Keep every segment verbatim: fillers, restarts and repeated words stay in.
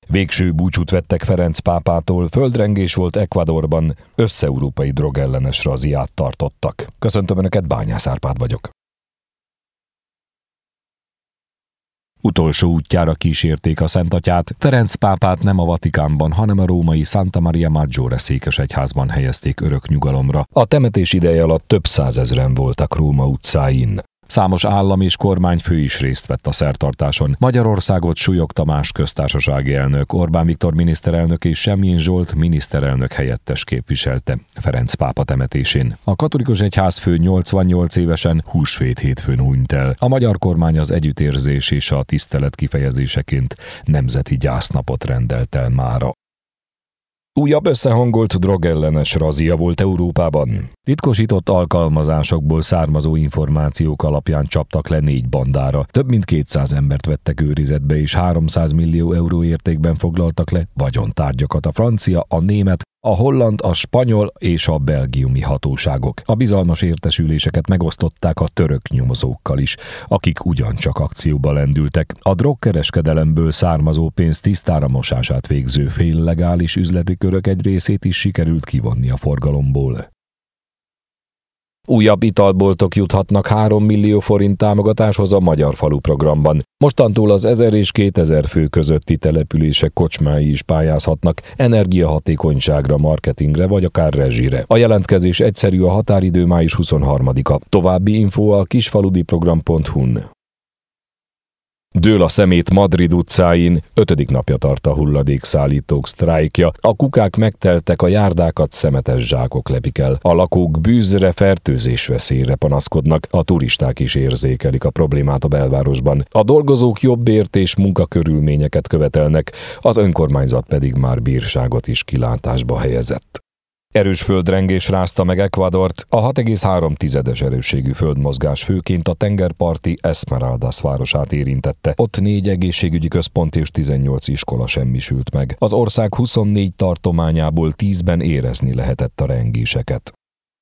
Végső búcsút vettek Ferenc pápától, földrengés volt Ecuadorban, összeurópai drogellenes razziát tartottak. Köszöntöm Önöket, Bányász Árpád vagyok. Utolsó útjára kísérték a Szentatyát, Ferenc pápát nem a Vatikánban, hanem a római Santa Maria Maggiore székesegyházban helyezték örök nyugalomra. A temetés ideje alatt több százezren voltak Róma utcáin. Számos állam és kormányfő is részt vett a szertartáson. Magyarországot Súlyog Tamás köztársasági elnök, Orbán Viktor miniszterelnök és Semjén Zsolt miniszterelnök helyettes képviselte Ferenc pápa temetésén. A katolikus egyházfő nyolcvannyolc évesen húsvét hétfőn hunyt el. A magyar kormány az együttérzés és a tisztelet kifejezéseként nemzeti gyásznapot rendelt el mára. Újabb összehangolt drogellenes razzia volt Európában. Titkosított alkalmazásokból származó információk alapján csaptak le négy bandára. Több mint kétszáz embert vettek őrizetbe és háromszáz millió euró értékben foglaltak le vagyontárgyakat a francia, a német, a holland, a spanyol és a belgiumi hatóságok. A bizalmas értesüléseket megosztották a török nyomozókkal is, akik ugyancsak akcióba lendültek. A drogkereskedelemből származó pénz tisztára mosását végző féllegális üzleti körök egy részét is sikerült kivonni a forgalomból. Újabb italboltok juthatnak három millió forint támogatáshoz a Magyar Falu programban. Mostantól az ezer és kétezer fő közötti települések kocsmái is pályázhatnak energiahatékonyságra, marketingre vagy akár rezsire. A jelentkezés egyszerű, a határidő május huszonharmadika. További info a kisfaludiprogram pont hu-n. Dől a szemét Madrid utcáin, ötödik napja tart a hulladékszállítók sztrájkja. A kukák megteltek, a járdákat szemetes zsákok lepik el. A lakók bűzre, fertőzés veszélyre panaszkodnak, a turisták is érzékelik a problémát a belvárosban. A dolgozók jobb bért és munkakörülményeket követelnek, az önkormányzat pedig már bírságot is kilátásba helyezett. Erős földrengés rázta meg Ecuadort, a hat egész három tizedes erősségű földmozgás főként a tengerparti Esmeraldas városát érintette. Ott négy egészségügyi központ és tizennyolc iskola semmisült meg. Az ország huszonnégy tartományából tízben érezni lehetett a rengéseket.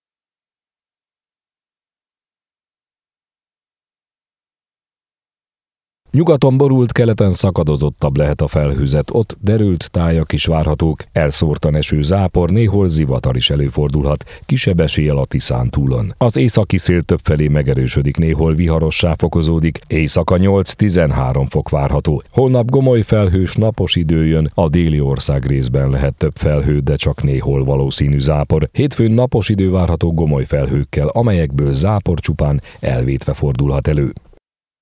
Nyugaton borult, keleten szakadozottabb lehet a felhőzet, ott derült tájak is várhatók, elszórtan eső zápor, néhol zivatar is előfordulhat, kisebb eséllyel a Tiszán túlon. Az északi szél többfelé megerősödik, néhol viharossá fokozódik, éjszaka nyolc-tizenhárom fok várható. Holnap gomoly felhős napos idő jön, a déli ország részben lehet több felhő, de csak néhol valószínű zápor. Hétfőn napos idő várható gomoly felhőkkel, amelyekből zápor csupán elvétve fordulhat elő.